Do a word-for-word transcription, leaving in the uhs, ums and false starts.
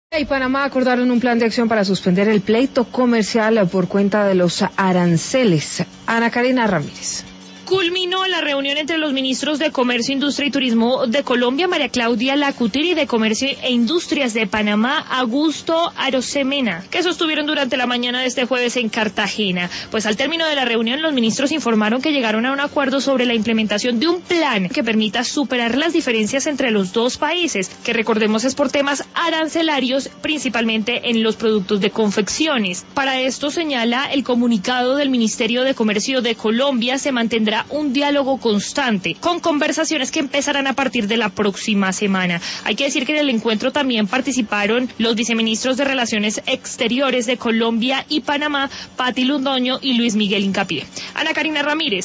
Y Panamá acordaron un plan de acción para suspender el pleito comercial por cuenta de los aranceles. Ana Karina Ramírez. Culminó la reunión entre los ministros de Comercio, Industria y Turismo de Colombia, María Claudia Lacutieri, y de Comercio e Industrias de Panamá, Augusto Arosemena, que sostuvieron durante la mañana de este jueves en Cartagena. Pues al término de la reunión, los ministros informaron que llegaron a un acuerdo sobre la implementación de un plan que permita superar las diferencias entre los dos países, que recordemos es por temas arancelarios, principalmente en los productos de confecciones. Para esto, señala el comunicado del Ministerio de Comercio de Colombia, se mantendrá un diálogo constante, con conversaciones que empezarán a partir de la próxima semana. Hay que decir que en el encuentro también participaron los viceministros de Relaciones Exteriores de Colombia y Panamá, Patti Londoño y Luis Miguel Incapié. Ana Karina Ramírez.